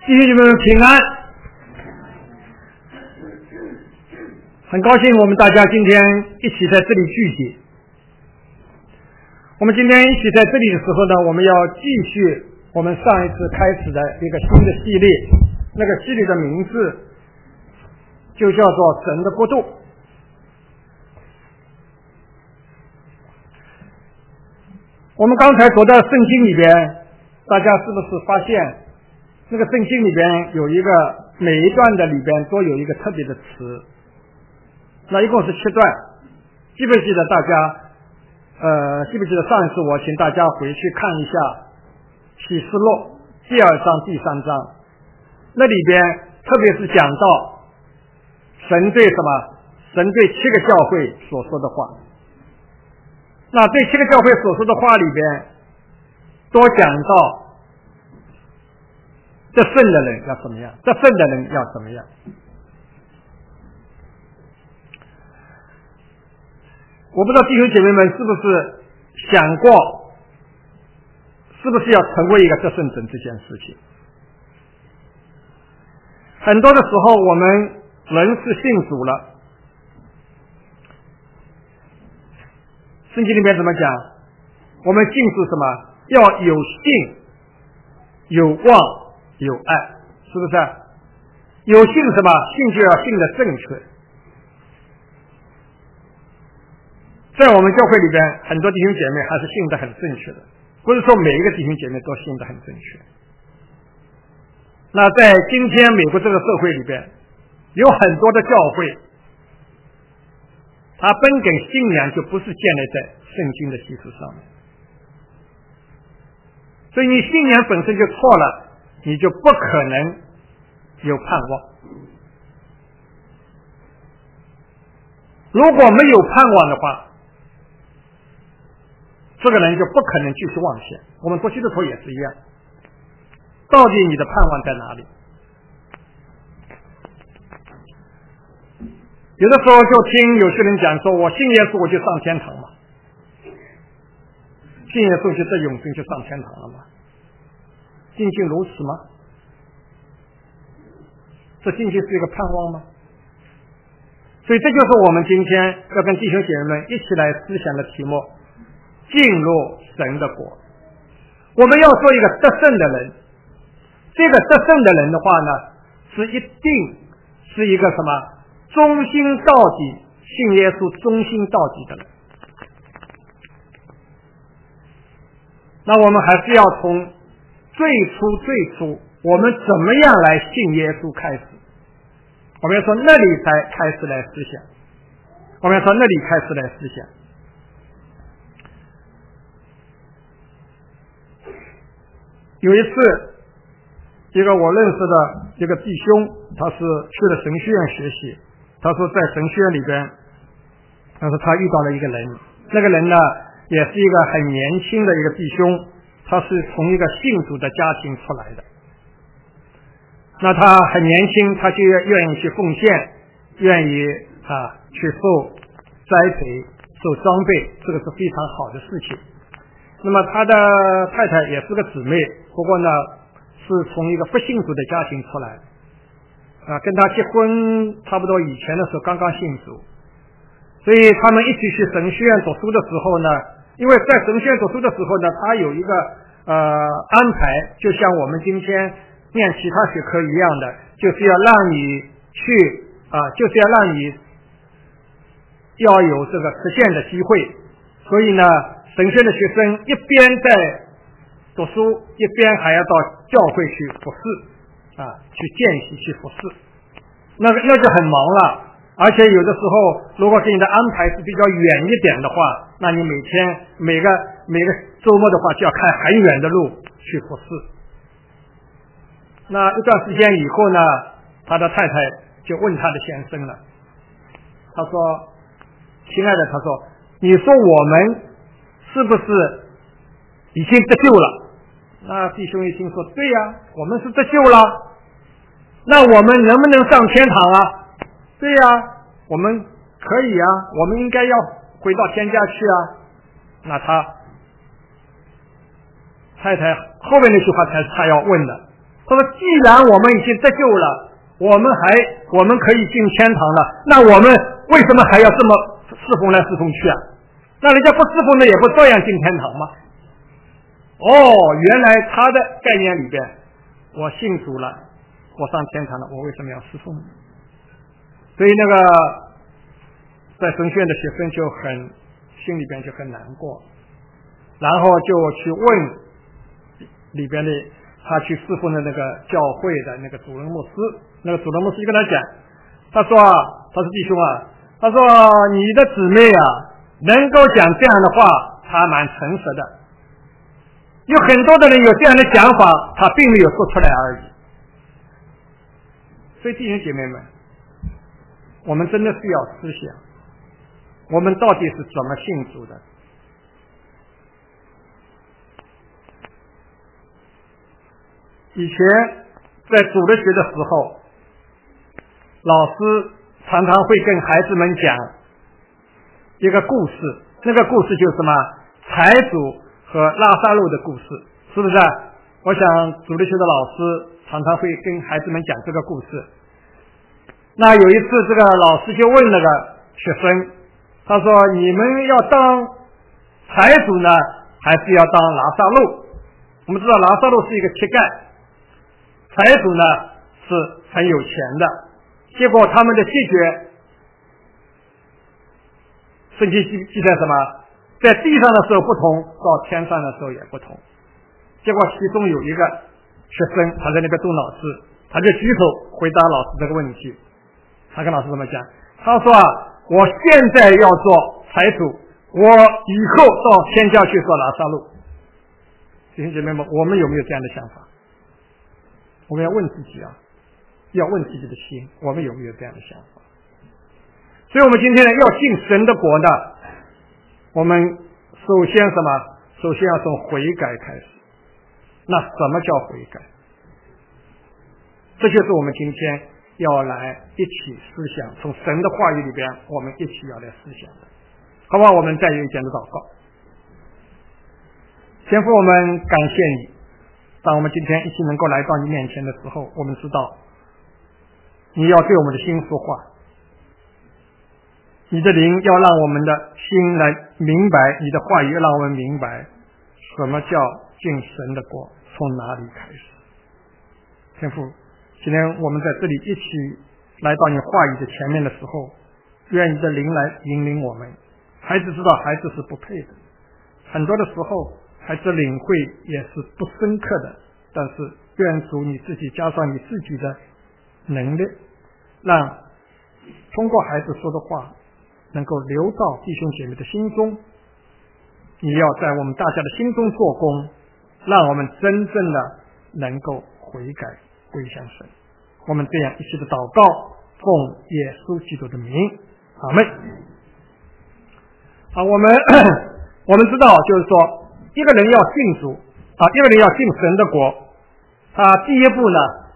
弟兄姐妹们平安，很高兴我们大家今天一起在这里聚集。我们今天一起在这里的时候呢，我们要继续我们上一次开始的一个新的系列，那个系列的名字就叫做神的国度。我们刚才读到圣经里边，大家是不是发现那个圣经里边有一个每一段的里边都有一个特别的词，那一共是7段。记不记得大家记不记得上一次我请大家回去看一下启示录第2章第3章，那里边特别是讲到神对什么，神对7个教会所说的话。那对7个教会所说的话里边都讲到这圣的人要怎么样，这圣的人要怎么样。我不知道弟兄姐妹们是不是想过，是不是要成为一个得胜者这件事情。很多的时候我们人是信主了，圣经里面怎么讲，我们信是什么，要有信有望有爱，是不是？有信什么？信就要信的正确。在我们教会里边，很多弟兄姐妹还是信的很正确的，不是说每一个弟兄姐妹都信的很正确。那在今天美国这个社会里边，有很多的教会，它本根信仰就不是建立在圣经的基础上面，所以你信仰本身就错了，你就不可能有盼望。如果没有盼望的话，这个人就不可能继续往前。我们做基督徒也是一样，到底你的盼望在哪里？有的时候就听有些人讲说，我信耶稣我就上天堂嘛，信耶稣就得永生就上天堂了嘛，仅仅如此吗？这仅仅是一个盼望吗？所以这就是我们今天要跟弟兄姐妹们一起来思想的题目，进入神的国。我们要做一个得胜的人，这个得胜的人的话呢，是一定是一个什么，忠心到底，信耶稣忠心到底的人。那我们还是要从最初我们怎么样来信耶稣开始，我们要从那里才开始来思想，我们要从那里开始来思想。有一次一个我认识的一个弟兄，他是去了神学院学习，他说在神学院里边，他说他遇到了一个人，那个人呢也是一个很年轻的一个弟兄，他是从一个信主的家庭出来的。那他很年轻，他就愿意去奉献，愿意去受栽培受装备，这个是非常好的事情。那么他的太太也是个姊妹，不过呢是从一个不信主的家庭出来，跟他结婚差不多以前的时候刚刚信主，所以他们一起去神学院读书的时候呢，因为在神学院读书的时候呢，他有一个安排，就像我们今天念其他学科一样的，就是要让你去就是要让你要有这个实践的机会。所以呢神学的学生一边在读书，一边还要到教会去服侍去见习去服侍，那就很忙了。而且有的时候如果给你的安排是比较远一点的话，那你每天每个周末的话就要开很远的路去服侍。那一段时间以后呢，他的太太就问他的先生了，他说，亲爱的，他说，你说我们是不是已经得救了？那弟兄一听说，对呀，我们是得救了。那我们能不能上天堂啊？对呀，我们可以啊，我们应该要回到天家去啊。那他太太后面那句话才是他要问的， 他说既然我们已经得救了，我们可以进天堂了，那我们为什么还要这么侍奉来侍奉去啊？那人家不侍奉的也不照样进天堂吗？原来他的概念里边，我信主了，我上天堂了，我为什么要侍奉呢？所以那个在神学院的学生就心里边就很难过，然后就去问里边的他去侍奉的那个教会的那个主任牧师，那个主任牧师就跟他讲，他说弟兄啊，他说你的姊妹啊能够讲这样的话，他蛮诚实的，有很多的人有这样的想法，他并没有说出来而已。所以弟兄姐妹们，我们真的是要思想，我们到底是怎么信主的？以前在主日学的时候，老师常常会跟孩子们讲一个故事，那个故事就是什么？财主和拉撒路的故事，是不是？我想主日学的老师常常会跟孩子们讲这个故事。那有一次这个老师就问那个学生，他说你们要当财主呢，还是要当拉撒路？我们知道拉撒路是一个乞丐，财主呢是很有钱的，结果他们的结局圣经记载什么？在地上的时候不同，到天上的时候也不同。结果其中有一个学生，他在那边动脑子，他就举手回答老师这个问题。他跟老师怎么讲？他说我现在要做财主，我以后到天家去做拉撒路。弟兄姐妹们，我们有没有这样的想法？我们要问自己啊，要问自己的心，我们有没有这样的想法？所以我们今天呢，要进神的国呢，我们首先什么？首先要从悔改开始。那什么叫悔改？这就是我们今天要来一起思想，从神的话语里边，我们一起要来思想的，好不好？我们再有一点的祷告。天父，我们感谢你，当我们今天一起能够来到你面前的时候，我们知道你要对我们的心说话，你的灵要让我们的心来明白，你的话语让我们明白什么叫进神的国，从哪里开始。天父，今天我们在这里一起来到你话语的前面的时候，愿你的灵来引领我们。孩子知道孩子是不配的，很多的时候孩子领会也是不深刻的，但是愿主你自己加上你自己的能力，让通过孩子说的话能够流到弟兄姐妹的心中。你要在我们大家的心中做工，让我们真正的能够悔改归向神。我们这样一起的祷告，奉耶稣基督的名，阿们。好，我们知道，就是说一个人要信主啊，一个人要进神的国，他第一步呢，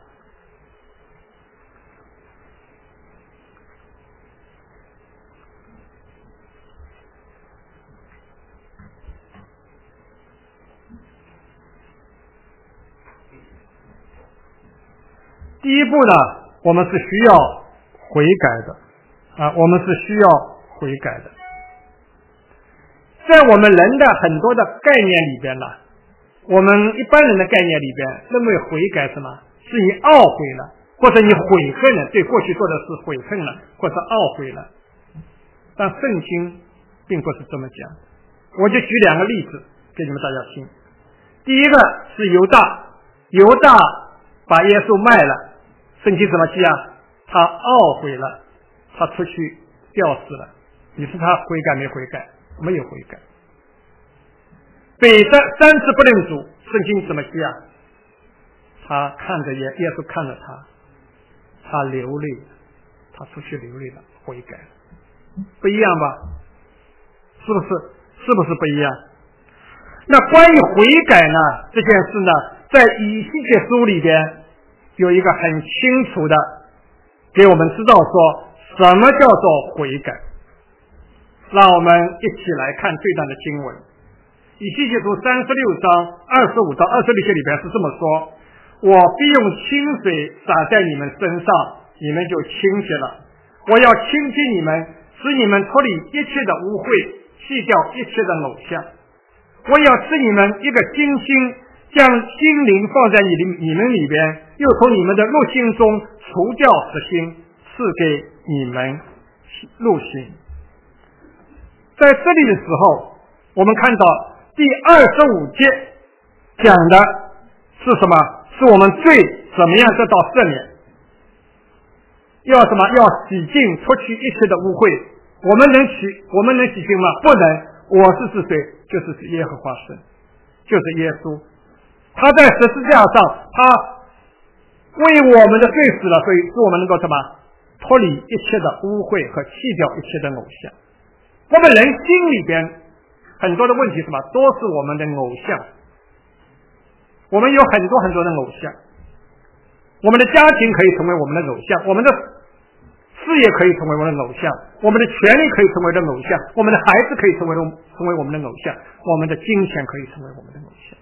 我们是需要悔改的啊，我们是需要悔改的。在我们人的很多的概念里边呢，我们一般人的概念里边认为悔改什么？是你懊悔了，或者你悔恨了，对过去做的事悔恨了，或者懊悔了。但圣经并不是这么讲。我就举两个例子给你们大家听。第一个是犹大把耶稣卖了，圣经怎么记啊？他懊悔了，他出去吊死了。你说他悔改没悔改？没有悔改。彼得3次不认主，圣经怎么记啊？他看着耶稣看着他流泪了，他出去流泪了，悔改了。不一样吧？是不是不一样？那关于悔改呢，这件事呢，在以西结书里边有一个很清楚的给我们知道说什么叫做悔改。让我们一起来看这段的经文。以西结书36章25到26节里边是这么说： 我必用清水洒在你们身上，你们就清洁了。我要清洁你们，使你们脱离一切的污秽，弃掉一切的偶像。我要赐你们一个新心，将心灵放在你们里边，又从你们的肉心中除掉死心，赐给你们路行。在这里的时候，我们看到第25节讲的是什么？是我们罪怎么样得到赦免，要什么？要洗净脱去一切的污秽。我们能洗净吗？不能。我是谁？就是耶和华神，就是耶稣。他在十字架上，他为我们的罪死了，所以使我们能够什么？脱离一切的污秽和弃掉一切的偶像。我们人心里边很多的问题什么？都是我们的偶像。我们有很多很多的偶像，我们的家庭可以成为我们的偶像，我们的事业可以成为我们的偶像，我们的权利可以成为我们的偶像，我们的孩子可以成为我们的偶像，我们的金钱可以成为我们的偶像。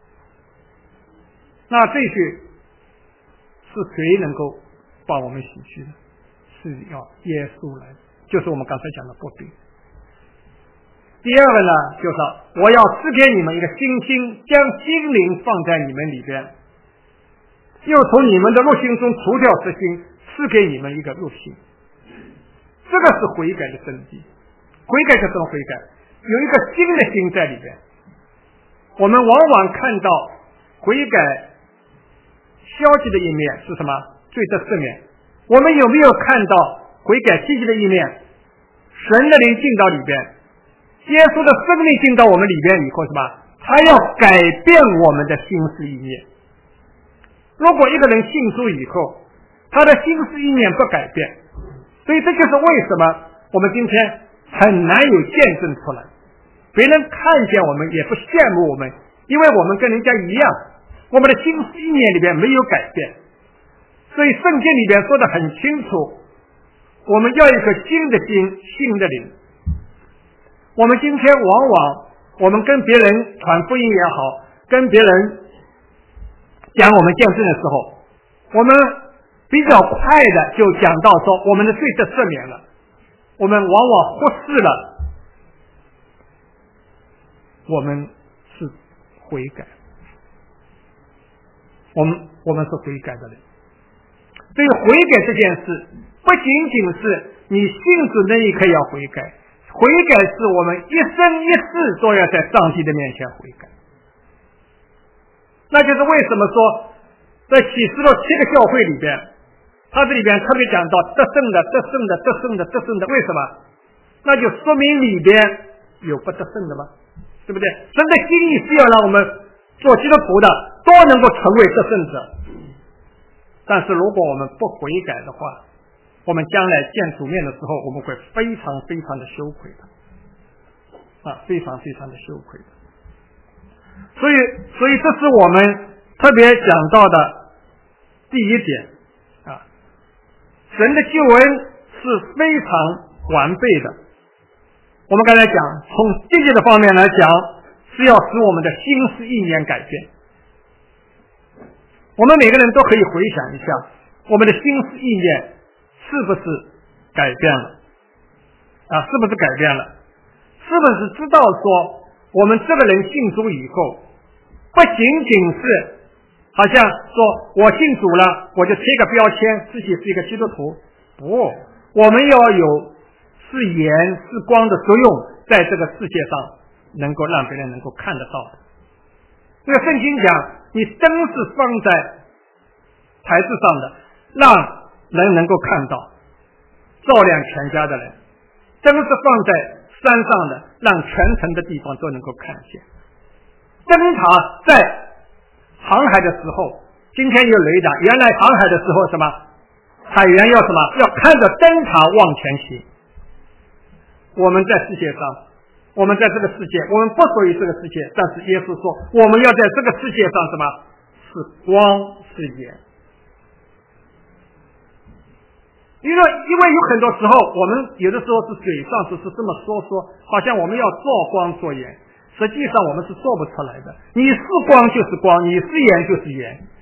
那这些是谁能够把我们洗去的？是要耶稣来，就是我们刚才讲的不对。第二个呢，就是我要赐给你们一个新心，将心灵放在你们里边，又从你们的肉心中除掉这心，赐给你们一个肉心。这个是悔改的真谛。悔改是什么悔改？有一个新的心在里边。我们往往看到悔改消极的一面是什么？罪的赦免。我们有没有看到悔改积极的一面？神的灵进到里边，耶稣的生命进到我们里边以后，什么？他要改变我们的心思意念。如果一个人信主以后，他的心思意念不改变，所以这就是为什么我们今天很难有见证出来，别人看见我们也不羡慕我们，因为我们跟人家一样，我们的心思意念里边没有改变。所以圣经里边说得很清楚，我们要一颗新的心，新的灵。我们今天往往我们跟别人传福音也好，跟别人讲我们见证的时候，我们比较快的就讲到说我们的罪得赦免了，我们往往忽视了我们是悔改，我们是悔改的人。所以悔改这件事不仅仅是你信主那一刻要悔改，悔改是我们一生一世都要在上帝的面前悔改。那就是为什么说在启示录7个教会里边，它这里边特别讲到得胜的，为什么？那就说明里边有不得胜的吗？对不对？神的心意是要让我们做基督徒的都能够成为得胜者。但是如果我们不悔改的话，我们将来见主面的时候，我们会非常非常的羞愧的，非常非常的羞愧的。所以这是我们特别讲到的第一点神的救恩是非常完备的。我们刚才讲，从积极的方面来讲，是要使我们的心思意念改变。我们每个人都可以回想一下，我们的心思意念是不是改变了？是不是改变了？是不是知道说我们这个人信主以后，不仅仅是好像说我信主了，我就贴个标签，自己是一个基督徒。不，我们要有是盐是光的作用，在这个世界上能够让别人能够看得到的。这个圣经讲，你灯是放在台子上的，让人能够看到，照亮全家的人；灯是放在山上的，让全城的地方都能够看见。灯塔在航海的时候，今天有雷达，原来航海的时候什么？海员要什么？要看着灯塔往前行。我们在世界上，我们在这个世界，我们不属于这个世界，但是耶稣说我们要在这个世界上什么？是光是盐。因为有很多时候，我们有的时候是嘴上只是这么说，好像我们要做光做盐，实际上我们是做不出来的。你是光就是光，你是盐就是盐，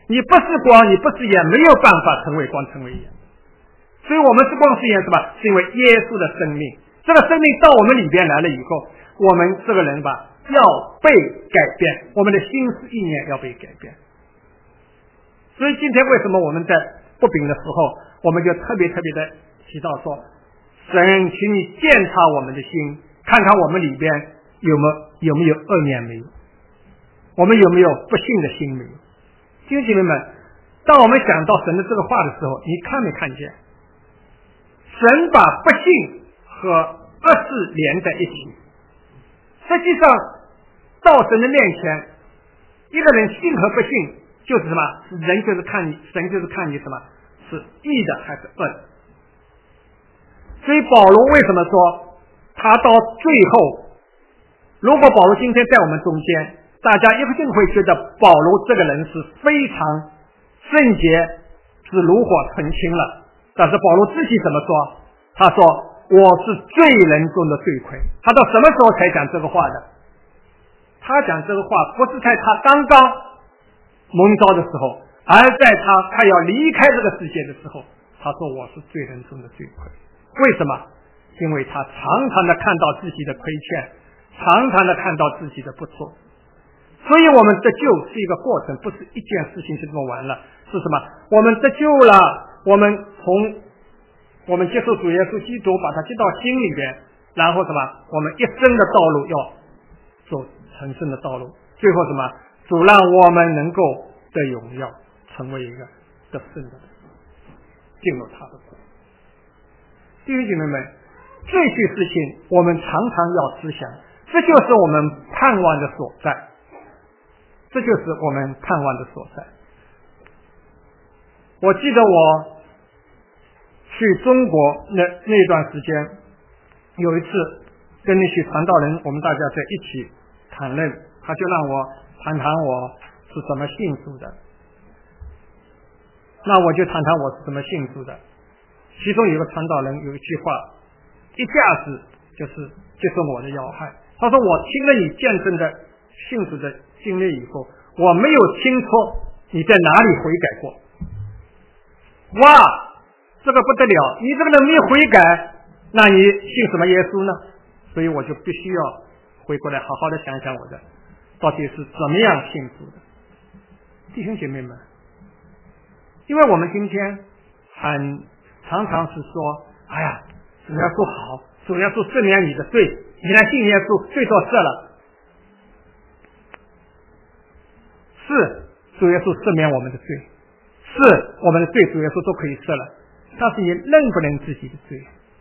你不是光，你不是盐，没有办法成为光，成为盐。所以我们是光是盐什么？是因为耶稣的生命，这个生命到我们里边来了以后，我们这个人吧要被改变，我们的心思意念要被改变。所以今天为什么我们在不饼的时候，我们就特别的提到说，神，请你鉴察我们的心，看看我们里边有没有恶念没有，我们有没有不信的心没有。弟兄姐妹们，当我们想到神的这个话的时候，你看没看见神把不信和恶事连在一起？实际上到神的面前，一个人信和不信就是什么？人就是看你，神就是看你什么是义的还是恶的。所以保罗为什么说他到最后，如果保罗今天在我们中间，大家一定会觉得保罗这个人是非常圣洁，是炉火纯青了。但是保罗自己怎么说？他说我是罪人中的罪魁。他到什么时候才讲这个话的？他讲这个话不是在他刚刚蒙召的时候，而在他快要离开这个世界的时候，他说我是罪人中的罪魁。为什么？因为他常常的看到自己的亏欠，常常的看到自己的不错。所以我们得救是一个过程，不是一件事情就这么完了。是什么？我们得救了，我们接受主耶稣基督，把他接到心里边，然后什么？我们一生的道路要走成圣的道路，最后什么？主让我们能够得荣耀，成为一个得胜的人，进入他的国。弟兄姐妹们，这些事情我们常常要思想，这就是我们盼望的所在，这就是我们盼望的所在。我记得我去中国那段时间，有一次跟那些传道人，我们大家在一起谈论，他就让我谈谈我是怎么信主的。那我就谈谈我是怎么信主的。其中有个传道人有一句话，一下子就是接受我的要害。他说我听了你见证的信主的经历以后，我没有听说你在哪里悔改过。哇，这个不得了，你这个人没有悔改，那你信什么耶稣呢？所以我就必须要回过来好好的想想我的到底是怎么样信主的。弟兄姐妹们，因为我们今天常常是说，哎呀，主耶稣好，主耶稣赦免你的罪，你来信耶稣，罪都赦了。是主耶稣赦免我们的罪，是我们的罪主耶稣都可以赦了，但是你认不认自己的罪？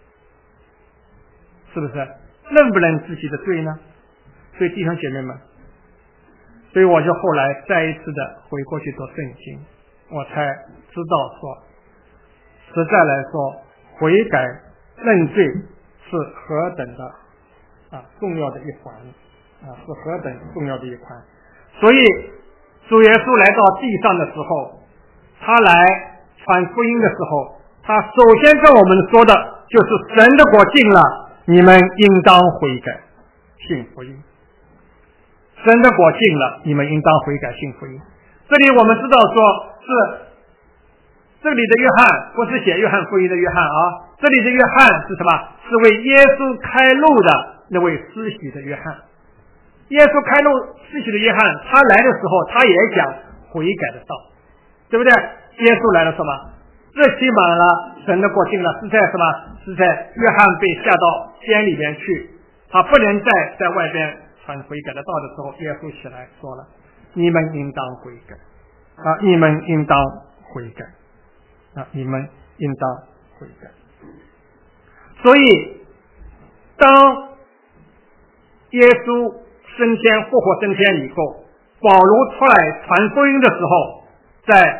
是不是认不认自己的罪呢？所以弟兄姐妹们，所以我就后来再一次的回过去读圣经，我才知道说，实在来说，悔改认罪是何等的重要的一环是何等重要的一环。所以主耶稣来到地上的时候，他来传福音的时候，他首先跟我们说的就是神的国近了，你们应当悔改信福音。神的国近了，你们应当悔改信福音。这里我们知道说是这里的约翰不是写约翰福音的约翰这里的约翰是什么？是为耶稣开路的那位施洗的约翰。耶稣开路施洗的约翰，他来的时候他也讲悔改的道，对不对？耶稣来了什么？这期满了，神的国近了，是在什么？是在约翰被下到监里边去，他不能再在外边传悔改的道的时候，耶稣起来说了，你们应当悔改你们应当悔改你们应当悔改。所以当耶稣升天复活升天以后，保罗出来传福音的时候，在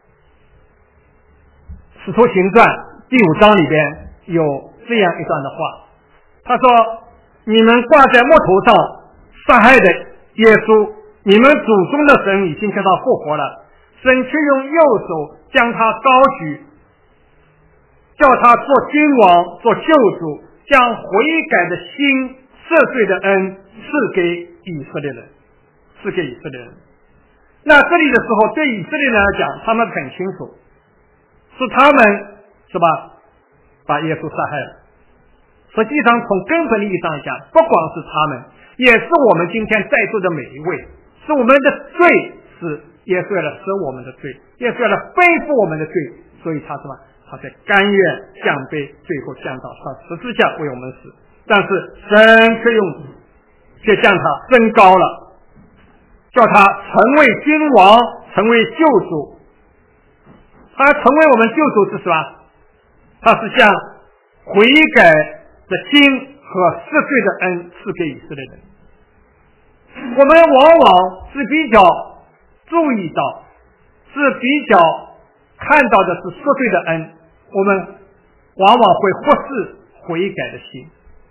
使徒行传第5章里边有这样一段的话，他说，你们挂在木头上杀害的耶稣，你们祖宗的神已经叫他复活了，神却用右手将他高举，叫他做君王做救主，将悔改的心赦罪的恩赐给以色列人，赐给以色列人。 那这里的时候，对以色列人来讲，他们很清楚，是他们是吧，把耶稣杀害了。实际上，从根本意义上讲，不光是他们，也是我们今天在座的每一位，是我们的罪，是耶稣来舍我们的罪，耶稣来背负我们的罪，所以他什么？他在甘愿降卑，最后降到上十字架为我们死。但是神却将他升高了，叫他成为君王，成为救主。他成为我们救主是什么？他是将悔改的心和赦罪的恩赐给以色列人。我们往往是比较注意到，是比较看到的是赦罪的恩，我们往往会忽视悔改的心。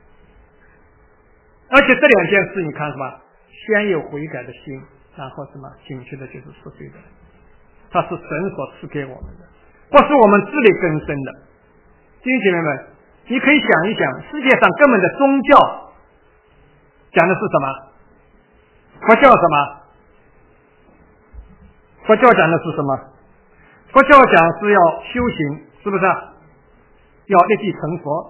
而且这两件事你看是吧，先有悔改的心，然后什么紧接着就是赦罪的，它是神所赐给我们的，不是我们自力更生的。弟兄姐妹们，你可以想一想，世界上根本的宗教讲的是什么？佛教什么？佛教讲的是什么？佛教讲是要修行，是不是？要立地成佛。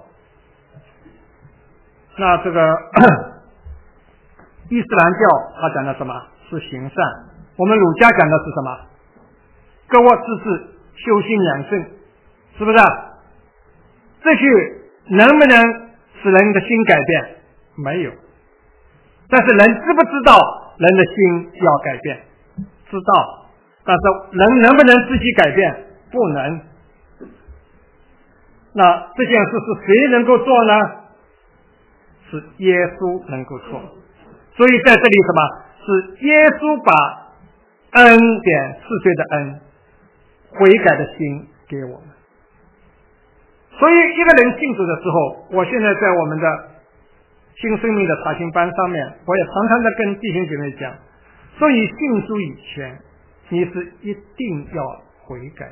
那这个伊斯兰教他讲的什么？是行善。我们儒家讲的是什么？各我自治，修心养性，是不是？这句能不能使人的心改变？没有。但是人知不知道人的心要改变？知道。但是人能不能自己改变？不能。那这件事是谁能够做呢？是耶稣能够做。所以在这里什么？是耶稣把恩典赐罪的恩，悔改的心给我们。所以一个人信主的时候，我现在在我们的新生命的查经班上面，我也常常的跟弟兄姐妹讲，说你信主以前，你是一定要悔改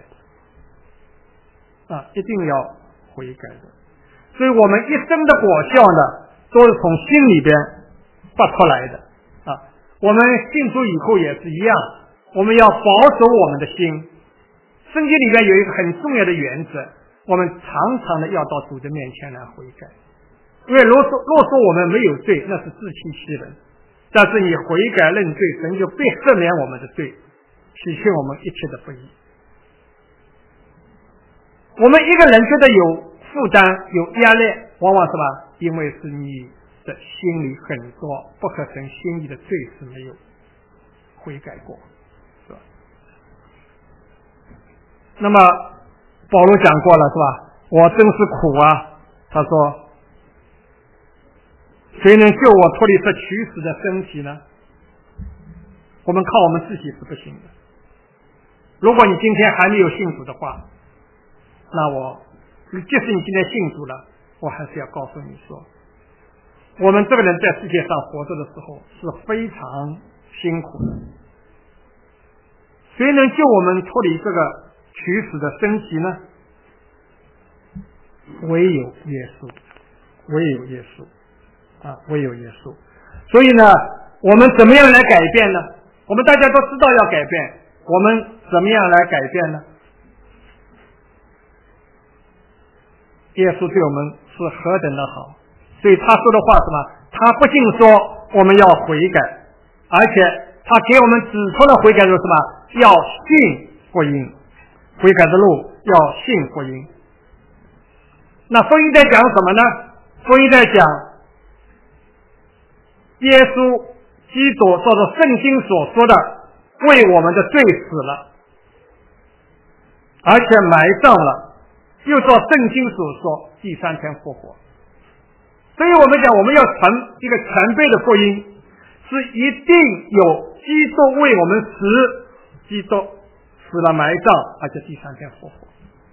的，一定要悔改的。所以我们一生的果效呢，都是从心里边发出来的啊。我们信主以后也是一样，我们要保守我们的心。圣经里边有一个很重要的原则，我们常常的要到主的面前来悔改。因为若说我们没有罪，那是自欺欺人。但是你悔改认罪，神就必赦免我们的罪，洗去我们一切的不义。我们一个人觉得有负担有压力，往往是吧？因为是你的心里很多不合神心意的罪是没有悔改过，是吧？那么保罗讲过了，是吧？我真是苦啊！他说，谁能救我脱离这取死的身体呢？我们靠我们自己是不行的。如果你今天还没有信主的话，那即使你今天信主了，我还是要告诉你说，我们这个人在世界上活着的时候是非常辛苦的。谁能救我们脱离这个取死的身体呢？唯有耶稣，唯有耶稣唯有耶稣。所以呢，我们怎么样来改变呢？我们大家都知道要改变，我们怎么样来改变呢？耶稣对我们是何等的好，所以他说的话什么？他不仅说我们要悔改，而且他给我们指出了悔改的什么？要信福音，悔改的路要信福音。那福音在讲什么呢？福音在讲耶稣基督照着圣经所说的，为我们的罪死了，而且埋葬了，又照圣经所说第3天复活。所以我们讲，我们要传一个全备的福音，是一定有基督为我们死，基督死了埋葬，而且第3天复活。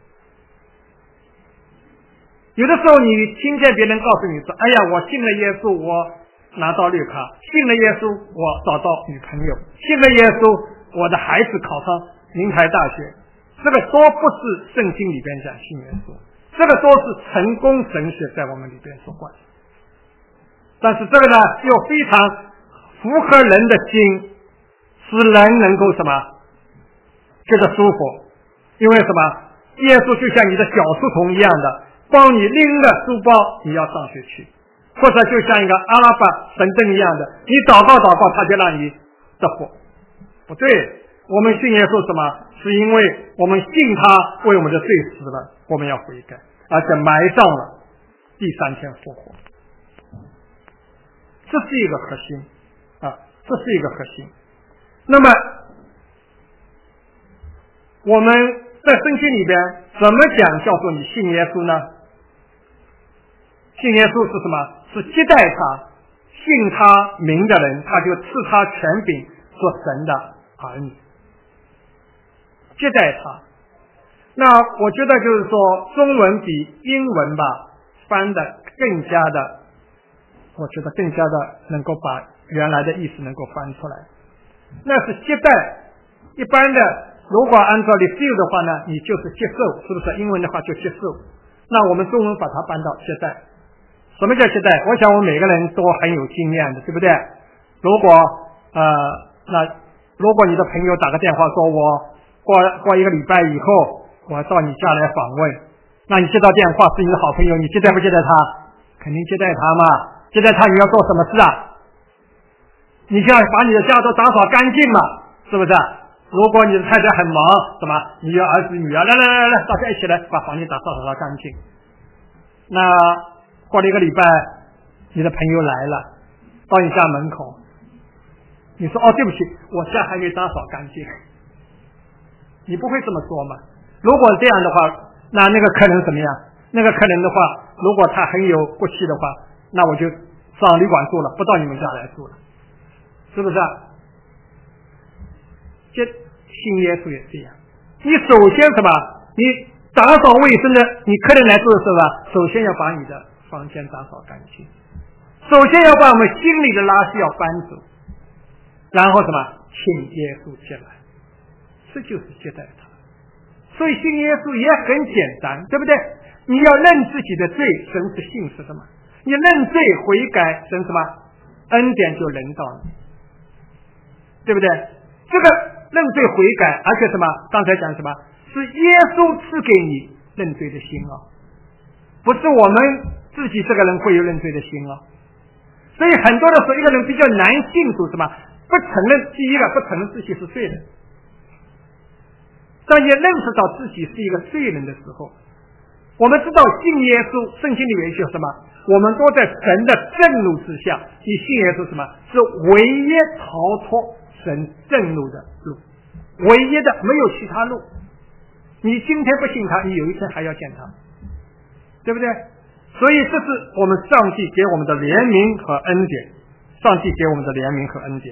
有的时候你听见别人告诉你说，哎呀，我信了耶稣，我拿到绿卡，信了耶稣我找到女朋友，信了耶稣我的孩子考上名牌大学，这个都不是圣经里边讲信耶稣，这个都是成功神学在我们里边说话。但是这个呢又非常符合人的心， 使人能够什么觉得舒服，因为什么？耶稣就像你的小书童一样的，帮你拎着书包，你要上学去，或者就像一个阿拉伯神灯一样的，你祷告祷告，他就让你得活。不对，我们信耶稣什么？是因为我们信他为我们的罪死了，我们要悔改，而且埋葬了，第3天复活。这是一个核心啊，这是一个核心。那么我们在圣经里边怎么讲叫做你信耶稣呢？信耶稣是什么？是接待他，信他名的人，他就赐他权柄做神的儿女，接待他。那我觉得就是说，中文比英文吧翻的更加的，我觉得更加的能够把原来的意思能够翻出来。那是接待，一般的如果按照 receive 的话呢，你就是接受，是不是？英文的话就接受。那我们中文把它搬到接待。什么叫接待？我想我们每个人都很有经验的，对不对？如果你的朋友打个电话说，我过1个礼拜以后我到你家来访问，那你接到电话是你的好朋友，你接待不接待他？肯定接待他嘛。接待他你要做什么事啊？你就要把你的家都打扫干净嘛，是不是？如果你的太太很忙，什么你要儿子女儿来，大家一起来把房间打扫干净。那过了1个礼拜，你的朋友来了，到你家门口，你说对不起，我家还没打扫干净。你不会这么说嘛？如果这样的话，那个客人怎么样？那个客人的话，如果他很有骨气的话，那我就上旅馆住了，不到你们家来住了，是不是？这信耶稣也这样。你首先什么？你打扫卫生的，你客人来住的时候吧，首先要把你的房间打扫干净，首先要把我们心里的垃圾要搬走，然后什么？请耶稣进来，这就是接待他。所以信耶稣也很简单，对不对？你要认自己的罪，神是信实的嘛。你认罪悔改，神什么？恩典就临到你，对不对？这个认罪悔改，而且什么？刚才讲什么？是耶稣赐给你认罪的心哦，不是我们自己这个人会有认罪的心哦。所以很多的时候，一个人比较难信主什么？不承认，第一个不承认自己是罪人。当你认识到自己是一个罪人的时候，我们知道信耶稣，圣经里面说什么？我们都在神的震怒之下。你信耶稣什么？是唯一逃脱神震怒的路，唯一的，没有其他路。你今天不信他，你有一天还要见他，对不对？所以这是我们上帝给我们的怜悯和恩典，上帝给我们的怜悯和恩典。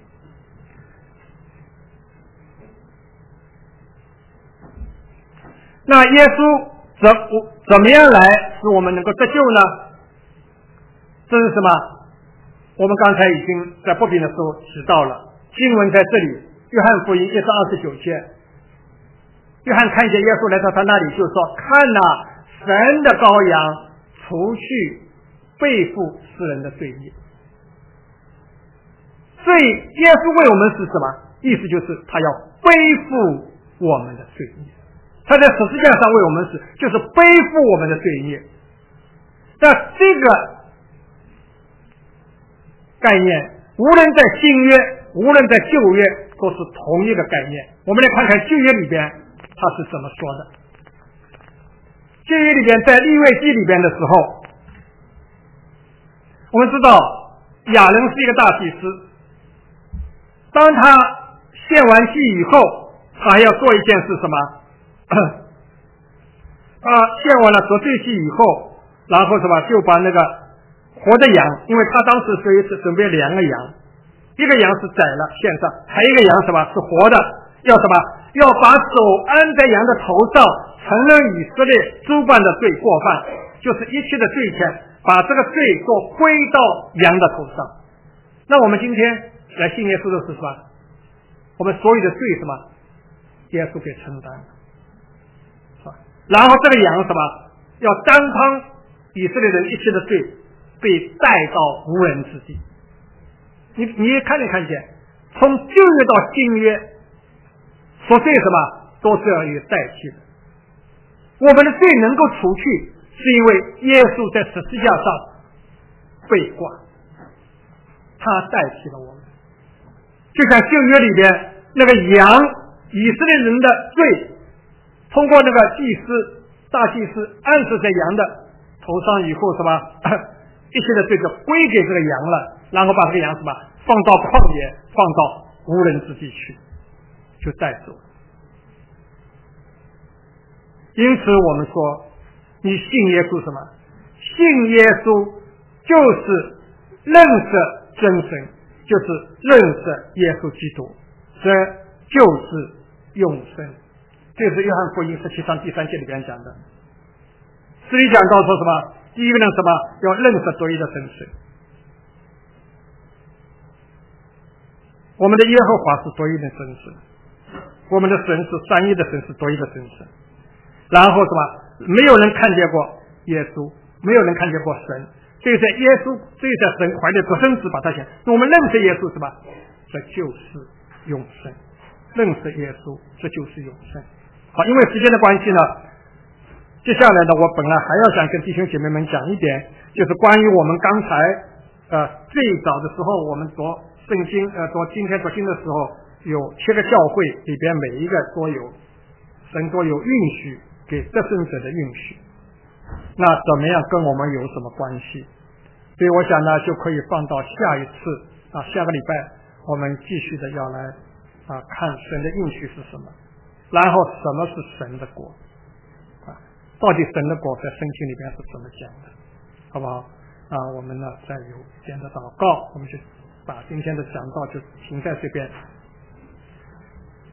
那耶稣怎么样来使我们能够得救呢？这是什么？我们刚才已经在播饼的时候提到了，经文在这里，约翰福音1章29节，约翰看见耶稣来到他那里，就说：看哪，神的羔羊，除去背负世人的罪孽。所以耶稣为我们是什么？意思就是他要背负我们的罪孽，他在十字架上为我们死，就是背负我们的罪孽。那这个概念，无论在新约，无论在旧约，都是同一个概念。我们来看看旧约里边他是怎么说的。旧约里边，在利未记里边的时候，我们知道亚伦是一个大祭司，当他献完祭以后，他还要做一件事，什么？他献完了赎罪祭以后，然后什么？就把那个活的羊，因为他当时准备2个羊，一个羊是宰了献上，还有一个羊什么？是活的，要什么？要把手安在羊的头上，承认以色列诸般的罪过犯，就是一切的罪愆，把这个罪都归到羊的头上。那我们今天来信耶稣的是什么？我们所有的罪什么？耶稣给承担了，是吧？然后这个羊什么？要担当以色列人一切的罪，被带到无人之地。你看没看见？ 从旧约到新约，所罪什么都是要有代替的。我们的罪能够除去，是因为耶稣在十字架上被挂，他代替了我们。就像旧约里边那个羊，以色列人的罪通过那个大祭司按死在羊的头上以后，是吧？一切的罪就归给这个羊了，然后把这个羊什么放到旷野，放到无人之地去，就带走。因此我们说，你信耶稣什么？信耶稣就是认识真神，就是认识耶稣基督，这就是永生。这是约翰福音17章第3节里边讲的。这里讲到说什么？第一个呢，什么？要认识独一的真神。我们的耶和华是独一的真神，我们的神是三一的神，是独一的真神。然后什么？没有人看见过耶稣，没有人看见过神，这在耶稣，这在神怀的独生子把他写。我们认识耶稣什么？这就是永生。认识耶稣，这就是永生。好，因为时间的关系呢，接下来呢，我本来还要想跟弟兄姐妹们讲一点，就是关于我们刚才最早的时候我们读圣经今天读经的时候，有7个教会里边每一个神都有允许给得胜者的允许，那怎么样跟我们有什么关系？所以我想呢，就可以放到下一次下个礼拜我们继续的要来看神的应许是什么，然后什么是神的国到底神的国在圣经里边是怎么讲的，好不好？我们呢再有一点的祷告，我们就把今天的讲道就停在这边。